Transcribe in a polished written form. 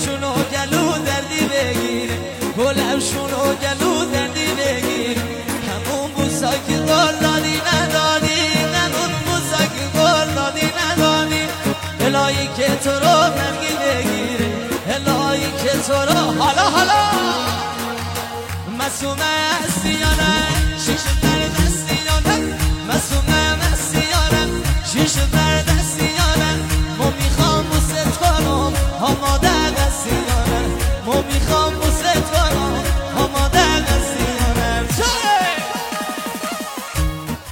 گلمشونو گلو دردی بگیره گلمشونو گلو دردی بگیره همون بوسا که گل دادی ندادی همون بوسا که گل دادی ندادی الهی که تو رو منگی بگیره الهی که تو رو حالا مسومه هستی یا نه شیشه در دستی یا نه مسومه هستی یا نه شیشه در